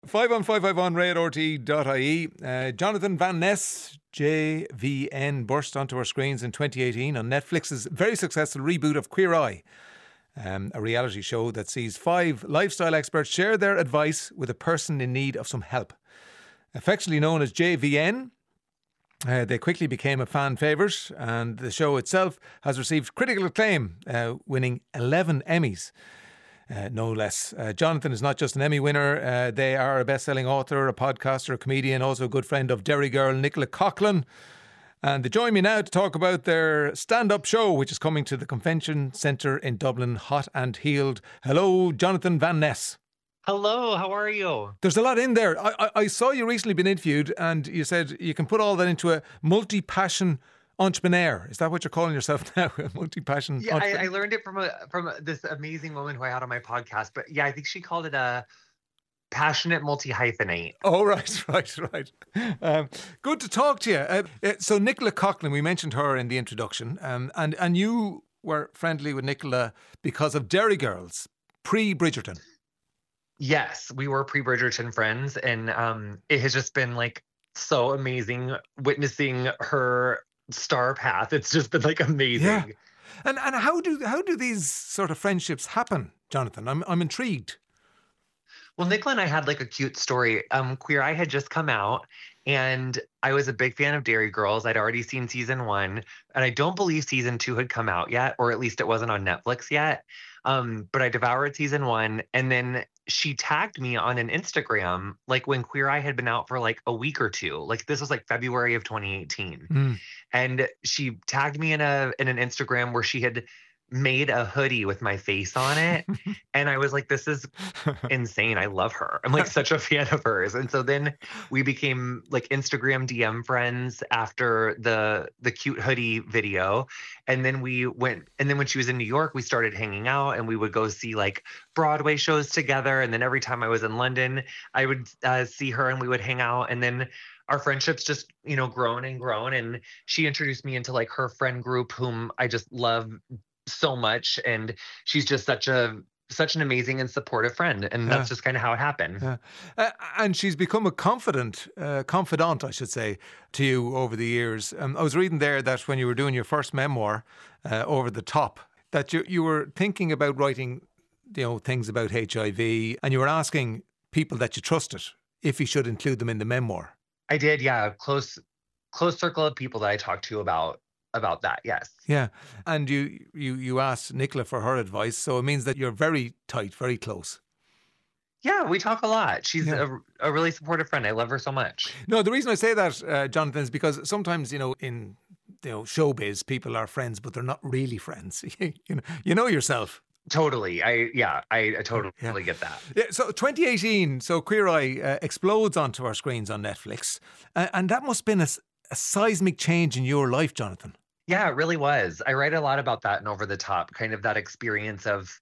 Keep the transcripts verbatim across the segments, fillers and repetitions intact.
five on five five on red r t dot i e. Uh, Jonathan Van Ness, J V N, burst onto our screens in twenty eighteen on Netflix's very successful reboot of Queer Eye, um, a reality show that sees five lifestyle experts share their advice with a person in need of some help. Affectionately known as J V N, uh, they quickly became a fan favourite, and the show itself has received critical acclaim, uh, winning eleven Emmys. Uh, no less. Uh, Jonathan is not just an Emmy winner. Uh, they are a best-selling author, a podcaster, a comedian, also a good friend of Derry girl Nicola Coughlan. And they join me now to talk about their stand-up show, which is coming to the Convention Centre in Dublin, hot and healed. Hello, Jonathan Van Ness. Hello, how are you? There's a lot in there. I, I, I saw you recently been interviewed, and you said you can put all that into a multi-passion entrepreneur. Is that what you're calling yourself now? A multi-passion Yeah, entrepreneur? I, I learned it from a from a, this amazing woman who I had on my podcast. But yeah, I think she called it a passionate multi-hyphenate. Oh, right, right, right. Um, good to talk to you. Uh, uh, so Nicola Coughlan, we mentioned her in the introduction, um, and, and you were friendly with Nicola because of Derry Girls, pre-Bridgerton. Yes, we were pre-Bridgerton friends, and um, it has just been like so amazing witnessing her star path. It's just been like amazing. Yeah. And and how do how do these sort of friendships happen, Jonathan? I'm I'm intrigued. Well, Nicola and I had like a cute story. Um, Queer Eye had just come out, and I was a big fan of Derry Girls. I'd already seen season one, and I don't believe season two had come out yet, or at least it wasn't on Netflix yet. Um, but I devoured season one, and then she tagged me on an Instagram, like when Queer Eye had been out for like a week or two. Like this was like February of twenty eighteen. Mm. And she tagged me in a in an Instagram where she had made a hoodie with my face on it. And I was like, this is insane. I love her. I'm like such a fan of hers. And so then we became like Instagram D M friends after the the cute hoodie video. And then we went, and then when she was in New York, we started hanging out, and we would go see like Broadway shows together. And then every time I was in London, I would uh, see her and we would hang out. And then our friendships just, you know, grown and grown. And she introduced me into like her friend group, whom I just love so much. And she's just such a such an amazing and supportive friend. And that's Yeah. just kind of how it happened. Yeah. Uh, and she's become a confident, uh, confidant, I should say, to you over the years. Um, I was reading there that when you were doing your first memoir, uh, Over the Top, that you, you were thinking about writing, you know, things about H I V, and you were asking people that you trusted if you should include them in the memoir. I did, yeah. Close close circle of people that I talked to about about that, yes. Yeah. And you, you, you asked Nicola for her advice, so it means that you're very tight, very close. Yeah, we talk a lot. She's Yeah. a, a really supportive friend. I love her so much. No, the reason I say that, uh, Jonathan, is because sometimes, you know, in you know showbiz, people are friends, but they're not really friends. you know, you know yourself. Totally. I yeah, I, I totally Yeah. get that. Yeah, so twenty eighteen, so Queer Eye uh, explodes onto our screens on Netflix, uh, and that must have been a, s- a seismic change in your life, Jonathan. Yeah, it really was. I write a lot about that and Over the Top, kind of that experience of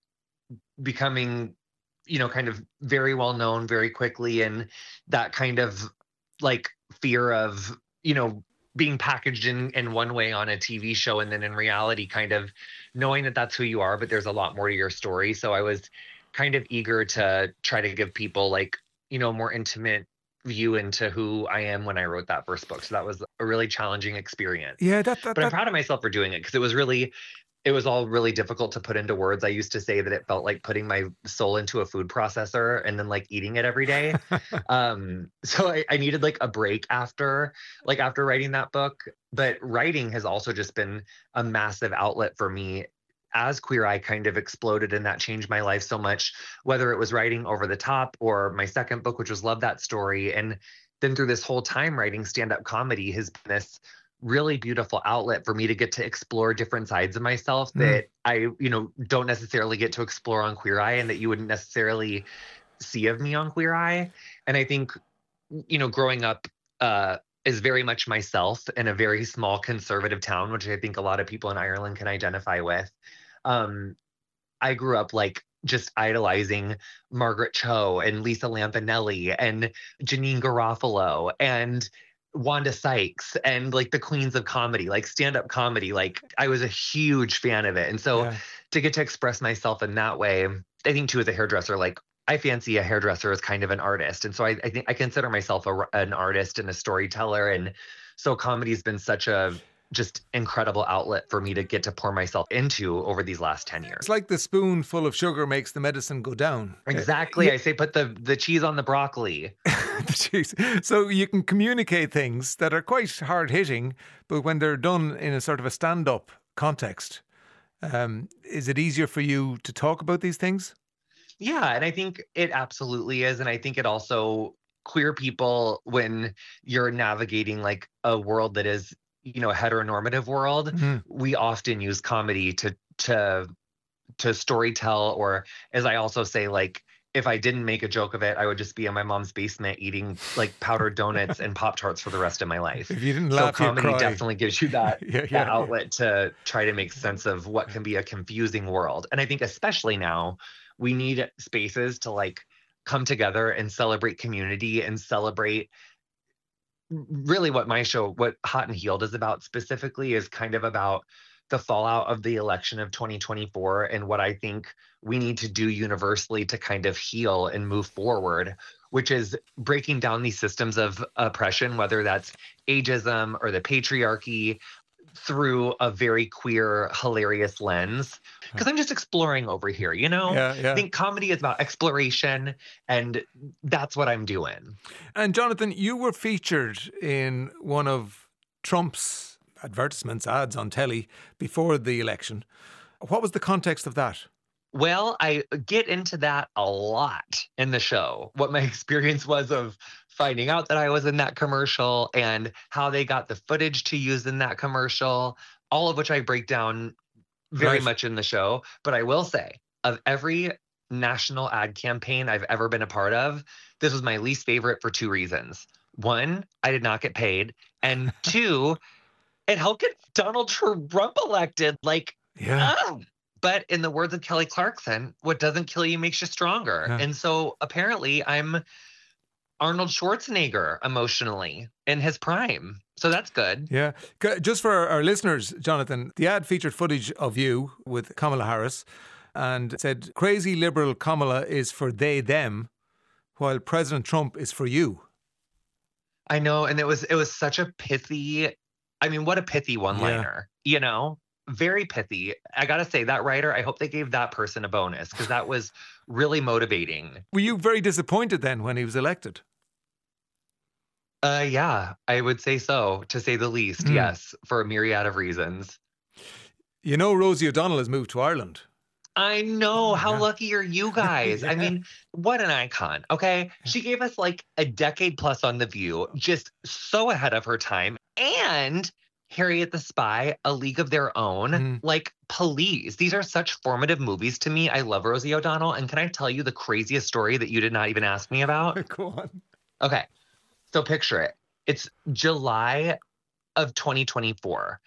becoming, you know, kind of very well known very quickly, and that kind of like fear of, you know, being packaged in, in one way on a T V show, and then in reality kind of knowing that that's who you are, but there's a lot more to your story. So I was kind of eager to try to give people like, you know, more intimate view into who I am when I wrote that first book. So that was a really challenging experience. Yeah, that that, But I'm that proud of myself for doing it, because it was really, it was all really difficult to put into words. I used to say that it felt like putting my soul into a food processor and then like eating it every day. um, so I, I needed like a break after, like after writing that book. But writing has also just been a massive outlet for me as Queer Eye kind of exploded, and that changed my life so much, whether it was writing Over the Top or my second book, which was Love That Story. And then through this whole time, writing stand-up comedy has been this really beautiful outlet for me to get to explore different sides of myself Mm. that I, you know, don't necessarily get to explore on Queer Eye, and that you wouldn't necessarily see of me on Queer Eye. And I think, you know, growing up uh, is very much myself in a very small conservative town, which I think a lot of people in Ireland can identify with. Um, I grew up like just idolizing Margaret Cho and Lisa Lampanelli and Janine Garofalo and Wanda Sykes and like the queens of comedy, like stand-up comedy. Like I was a huge fan of it. And so Yeah. to get to express myself in that way, I think too, as a hairdresser, like I fancy a hairdresser as kind of an artist. And so I, I think I consider myself a, an artist and a storyteller. And so comedy's been such a just incredible outlet for me to get to pour myself into over these last ten years. It's like the spoonful of sugar makes the medicine go down. Exactly. Uh, I say put the, the cheese on the broccoli. The cheese. So you can communicate things that are quite hard-hitting, but when they're done in a sort of a stand-up context, um, is it easier for you to talk about these things? Yeah, and I think it absolutely is. And I think it also, queer people, when you're navigating like a world that is, you know, a heteronormative world, mm-hmm. we often use comedy to to to storytell, or as I also say, like, if I didn't make a joke of it, I would just be in my mom's basement eating like powdered donuts and Pop-Tarts for the rest of my life. If you didn't so laugh, comedy you'd cry. definitely gives you that, yeah, yeah, that outlet yeah. to try to make sense of what can be a confusing world. And I think especially now, we need spaces to like come together and celebrate community and celebrate really what my show, what Hot and Healed is about specifically, is kind of about the fallout of the election of twenty twenty-four and what I think we need to do universally to kind of heal and move forward, which is breaking down these systems of oppression, whether that's ageism or the patriarchy, through a very queer, hilarious lens. Because I'm just exploring over here, you know? Yeah, yeah. I think comedy is about exploration, and that's what I'm doing. And Jonathan, you were featured in one of Trump's advertisements, ads on telly before the election. What was the context of that? Well, I get into that a lot in the show. What my experience was of finding out that I was in that commercial and how they got the footage to use in that commercial, all of which I break down very right. much in the show. But I will say, of every national ad campaign I've ever been a part of, this was my least favorite for two reasons. One, I did not get paid. And two, it helped get Donald Trump elected. Like, yeah. Oh. But in the words of Kelly Clarkson, what doesn't kill you makes you stronger. Yeah. And so apparently I'm Arnold Schwarzenegger emotionally in his prime. So that's good. Yeah. Just for our, our listeners, Jonathan, the ad featured footage of you with Kamala Harris and said, crazy liberal Kamala is for they, them, while President Trump is for you. I know. And it was, it was such a pithy, I mean, what a pithy one-liner, yeah. you know? Very pithy. I gotta say, that writer, I hope they gave that person a bonus, because that was really motivating. Were you very disappointed then when he was elected? Uh, yeah, I would say so, to say the least. Mm. Yes, for a myriad of reasons. You know, Rosie O'Donnell has moved to Ireland. I know. How yeah. lucky are you guys? yeah. I mean, what an icon. Okay. She gave us like a decade plus on The View, just so ahead of her time. And Harriet the Spy, A League of Their Own, mm. like, please. These are such formative movies to me. I love Rosie O'Donnell. And can I tell you the craziest story that you did not even ask me about? Go on. Okay. So picture it. It's July of twenty twenty-four.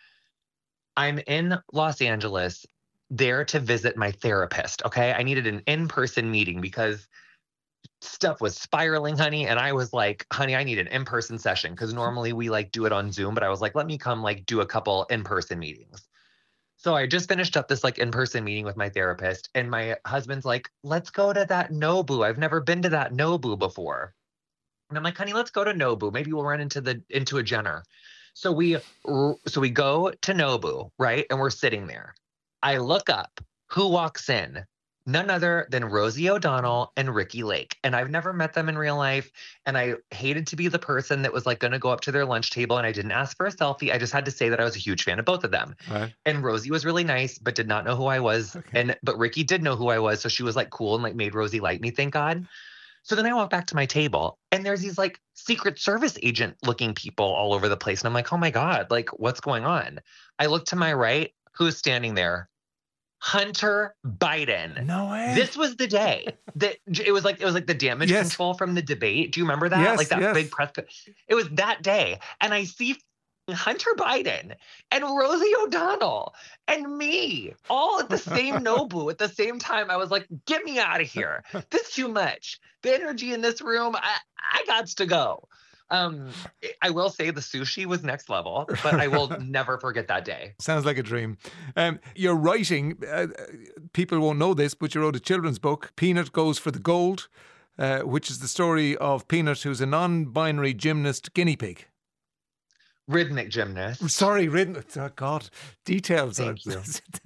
I'm in Los Angeles, there to visit my therapist, okay? I needed an in-person meeting because stuff was spiraling, honey. And I was like, honey, I need an in-person session, because normally we like do it on Zoom, but I was like, let me come like do a couple in-person meetings. So I just finished up this like in-person meeting with my therapist, and my husband's like, let's go to that Nobu. I've never been to that Nobu before. And I'm like, honey, let's go to Nobu. Maybe we'll run into the into a Jenner. So we so we go to Nobu, right? And we're sitting there. I look up. Who walks in? None other than Rosie O'Donnell and Ricky Lake. And I've never met them in real life. And I hated to be the person that was like going to go up to their lunch table, and I didn't ask for a selfie. I just had to say that I was a huge fan of both of them. Right. And Rosie was really nice, but did not know who I was. Okay. And but Ricky did know who I was. So she was like cool and like made Rosie like me, thank God. So then I walk back to my table, and there's these like Secret Service agent looking people all over the place. And I'm like, oh my God, like what's going on? I look to my right. Who's standing there? Hunter Biden. No way. This was the day that it was like it was like the damage yes. control from the debate. Do you remember that? Yes, like that yes. big press. It was that day, and I see Hunter Biden and Rosie O'Donnell and me all at the same Nobu at the same time. I was like, get me out of here. This is too much. The energy in this room, I, I got to go. Um, I will say the sushi was next level, but I will never forget that day. Sounds like a dream. Um, you're writing, uh, people won't know this, but you wrote a children's book, Peanut Goes for the Gold, uh, which is the story of Peanut, who's a non-binary gymnast guinea pig. Rhythmic gymnast. Sorry, rhythmic. Oh, God, details. Thank you.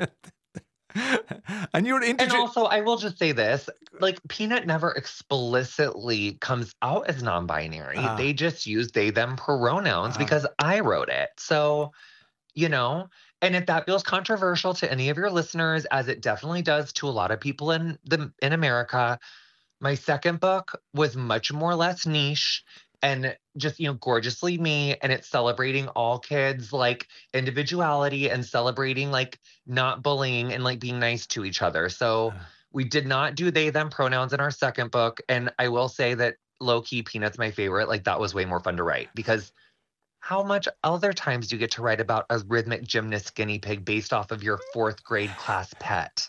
And you're into. And also, I will just say this: like, Peanut never explicitly comes out as non-binary. Ah. They just use they/them pronouns Ah. because I wrote it. So, you know, and if that feels controversial to any of your listeners, as it definitely does to a lot of people in the in America, my second book was much more less niche and just, you know, gorgeously me. And it's celebrating all kids, like, individuality and celebrating, like, not bullying and, like, being nice to each other. So we did not do they, them pronouns in our second book. And I will say that low-key Peanut's my favorite. Like, that was way more fun to write because how much other times do you get to write about a rhythmic gymnast guinea pig based off of your fourth grade class pet?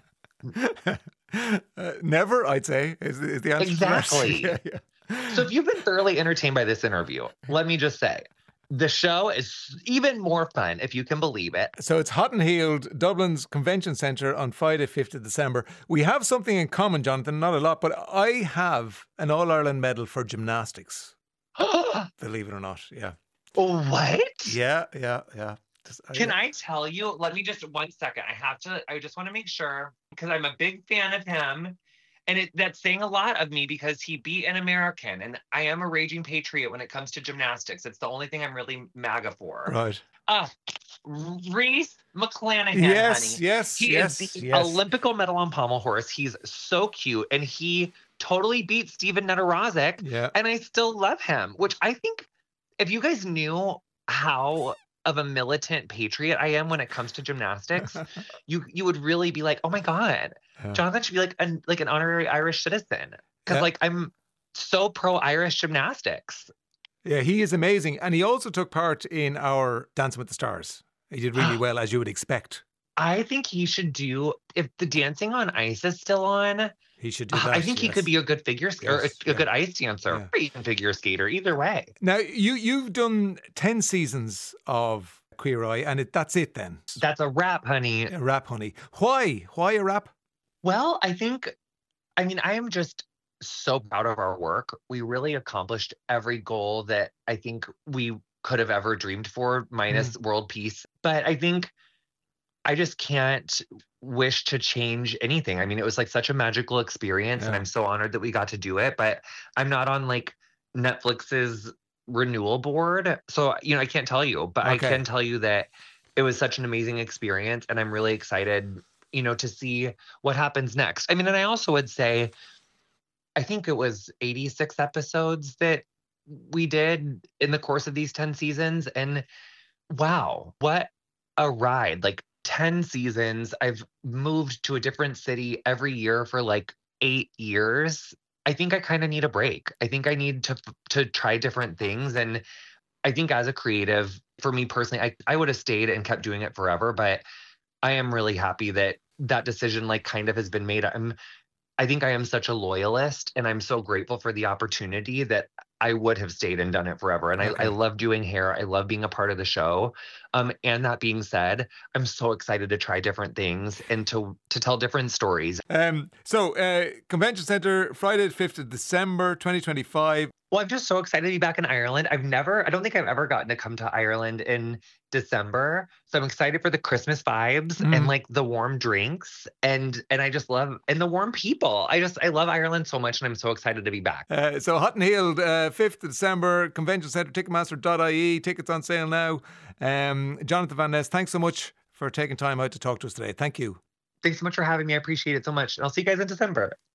uh, never, I'd say, is, is the answer. Exactly. To that. yeah, yeah. So if you've been thoroughly entertained by this interview, let me just say, the show is even more fun, if you can believe it. So it's Hot and Healed, Dublin's Convention Centre on Friday, fifth of December. We have something in common, Jonathan, not a lot, but I have an All-Ireland medal for gymnastics. Believe it or not, yeah. What? Yeah, yeah, yeah. Can I tell you? Let me just one second. I have to, I just want to make sure because I'm a big fan of him. And it, that's saying a lot of me because he beat an American. And I am a raging patriot when it comes to gymnastics. It's the only thing I'm really MAGA for. Right. Uh, Reese McClanahan, yes, honey. Yes, he yes, is the yes. Olympic gold medal on pommel horse. He's so cute. And he totally beat Steven Nedorazic. Yeah. And I still love him, which I think if you guys knew how of a militant patriot I am when it comes to gymnastics, you you would really be like, oh my God, Yeah. Jonathan should be like an like an honorary Irish citizen. Because Yeah. like I'm so pro Irish gymnastics. Yeah, he is amazing. And he also took part in our Dancing with the Stars. He did really well, as you would expect. I think he should do, if the Dancing on Ice is still on, He should do uh, that. I think he yes. could be a good figure skater, Yes, or a, a yeah. good ice dancer, Yeah. or even figure skater, either way. Now, you, you've done ten seasons of Queer Eye, and it, that's it then. That's a wrap, honey. A rap, honey. Why? Why a rap? Well, I think, I mean, I am just so proud of our work. We really accomplished every goal that I think we could have ever dreamed for, minus world peace. But I think I just can't wish to change anything. I mean, it was like such a magical experience, and Yeah. I'm so honored that we got to do it. But I'm not on like Netflix's renewal board. So, you know, I can't tell you, but I Okay. can tell you that it was such an amazing experience, and I'm really excited, you know, to see what happens next. I mean, and I also would say, I think it was eighty-six episodes that we did in the course of these ten seasons. And wow, what a ride. Like ten seasons. I've moved to a different city every year for like eight years. I think I kind of need a break. I think I need to to try different things. And I think as a creative, for me personally, I, I would have stayed and kept doing it forever. But I am really happy that that decision like kind of has been made. I'm I think I am such a loyalist, and I'm so grateful for the opportunity that I would have stayed and done it forever. And Okay. I, I love doing hair. I love being a part of the show. Um, and that being said, I'm so excited to try different things and to to tell different stories. Um, so, uh, Convention Centre, Friday, fifth of December, twenty twenty-five. Well, I'm just so excited to be back in Ireland. I've never, I don't think I've ever gotten to come to Ireland in December. So I'm excited for the Christmas vibes Mm. and like the warm drinks. And and I just love, and the warm people. I just, I love Ireland so much, and I'm so excited to be back. Uh, so, Hot and Healed, uh, fifth of December, Convention Centre, Ticketmaster dot I E. Tickets on sale now. Um, Jonathan Van Ness, thanks so much for taking time out to talk to us today. Thank you. Thanks so much for having me. I appreciate it so much. And I'll see you guys in December.